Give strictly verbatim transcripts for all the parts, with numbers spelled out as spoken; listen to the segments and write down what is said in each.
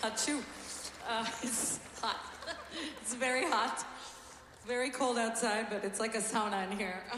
Achoo. Uh, it's hot. It's very hot. Very cold outside, but it's like a sauna in here.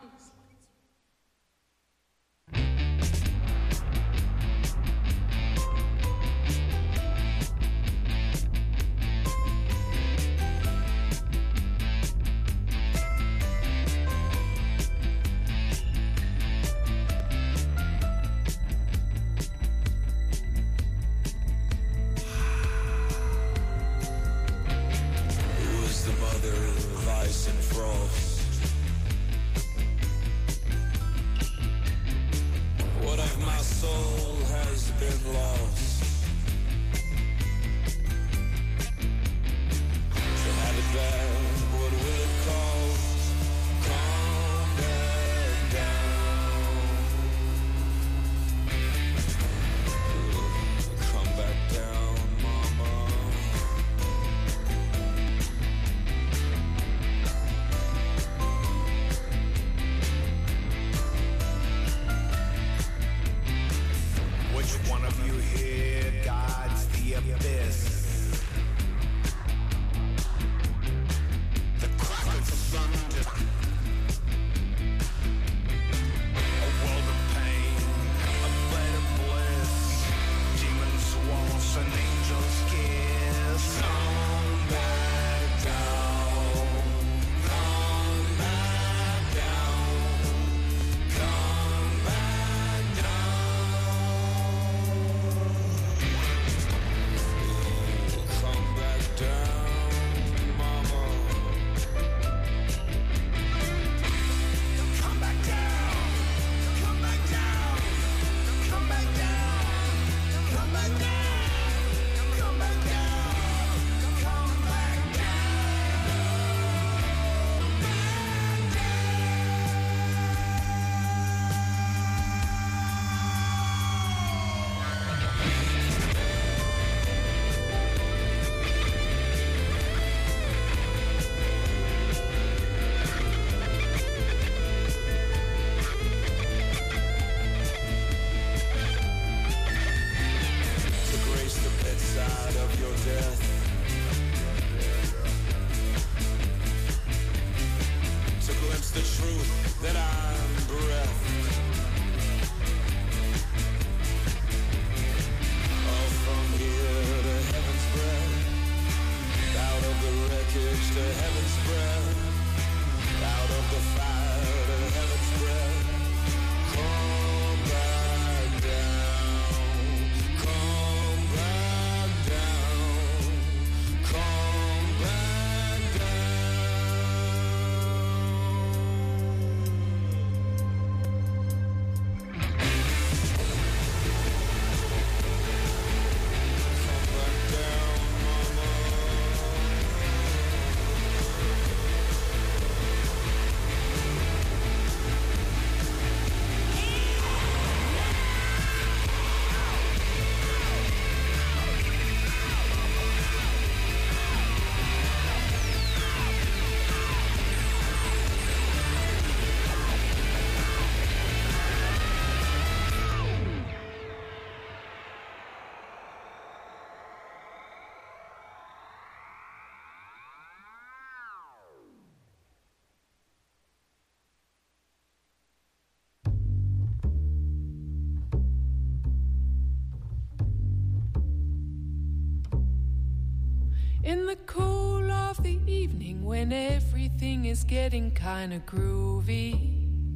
In the cool of the evening when everything is getting kinda groovy,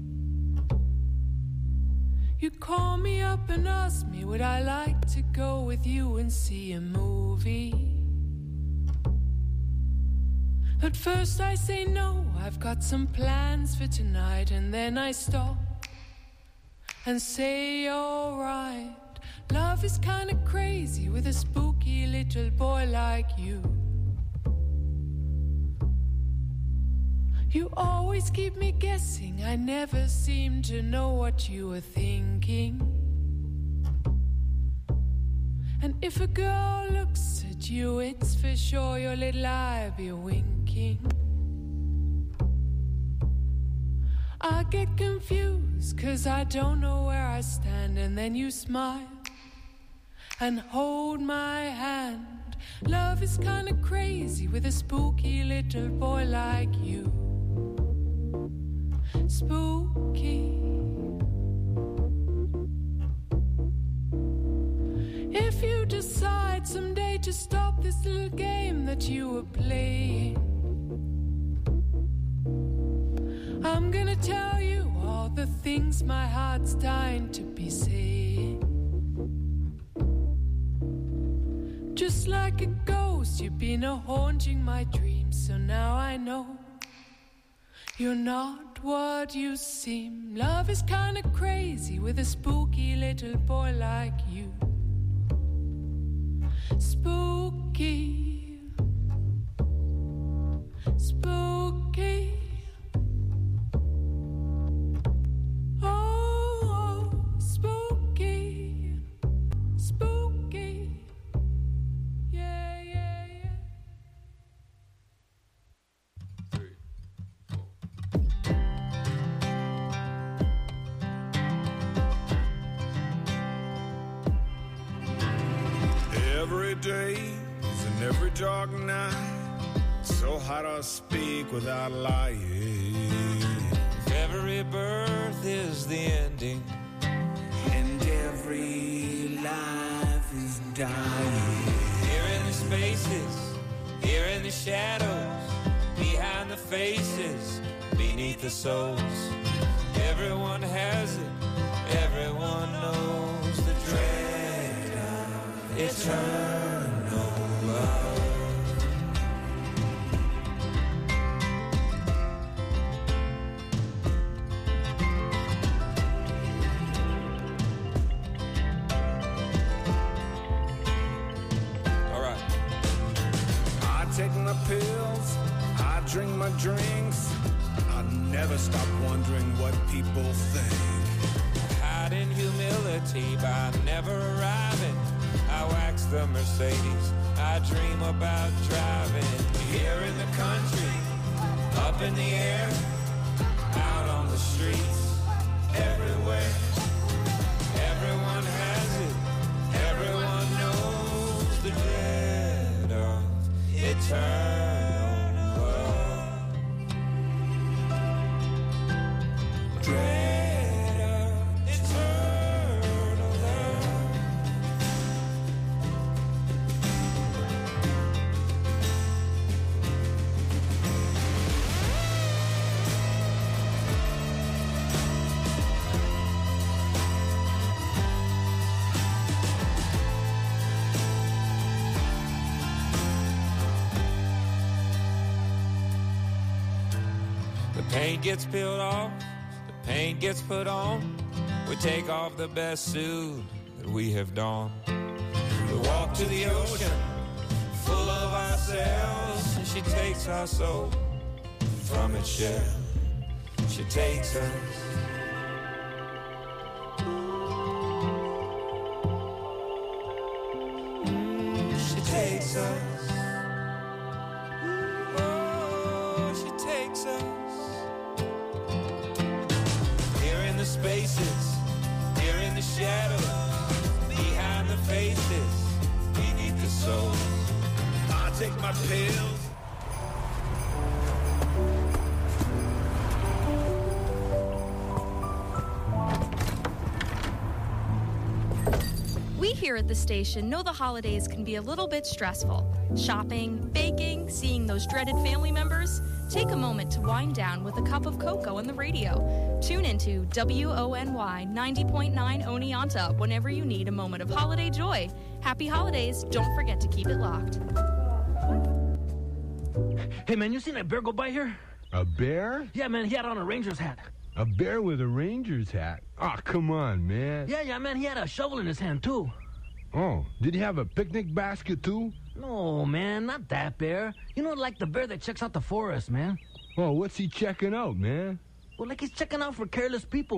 you call me up and ask me would I like to go with you and see a movie. At first I say no, I've got some plans for tonight, and then I stop and say alright. Love is kinda crazy with a spooky little boy like you. You always keep me guessing, I never seem to know what you were thinking. And if a girl looks at you, it's for sure your little eye be winking. I get confused, cause I don't know where I stand, and then you smile, and hold my hand. Love is kinda crazy with a spooky little boy like you. Spooky. If you decide someday to stop this little game that you were playing, I'm gonna tell you all the things my heart's dying to be saying. Just like a ghost, you've been a haunting my dreams, so now I know you're not what you seem. Love is kinda crazy with a spooky little boy like you. Spooky, spooky. Oh, spooky, spooky. Yeah, yeah, yeah. Three, four. Every day is an every dark night, so hard to speak without lying. If every birth is the ending, and every life is dying. here in the spaces, here in the shadows, behind the faces, beneath the souls, everyone has it, everyone knows the dread of eternal love. Take my pills, I drink my drinks. I never stop wondering what people think. Hide in humility by never arriving. I wax the Mercedes, I dream about driving. Here in the country, up in the air, out on the streets, everywhere. Everyone has it, everyone knows the dread of eternal love. Dread of eternal love. The paint gets peeled off, the paint gets put on. We take off the best suit that we have donned. We walk to the ocean, full of ourselves, and she takes our soul from its shell. She takes us. Mm, she takes us. Oh, she takes us. Spaces, here in the shadows, behind the faces, beneath the souls. I take my pills. We here at the station know the holidays can be a little bit stressful. Shopping, baking, seeing those dreaded family members. Take a moment to wind down with a cup of cocoa on the radio. Tune into W O N Y ninety point nine Oneonta whenever you need a moment of holiday joy. Happy holidays. Don't forget to keep it locked. Hey, man, you seen that bear go by here? A bear? Yeah, man, he had on a Ranger's hat. A bear with a Ranger's hat? Oh, come on, man. Yeah, yeah, man, he had a shovel in his hand, too. Oh, did he have a picnic basket, too? No, man, not that bear. You know, like the bear that checks out the forest, man. Oh, what's he checking out, man? Well, like he's checking out for careless people.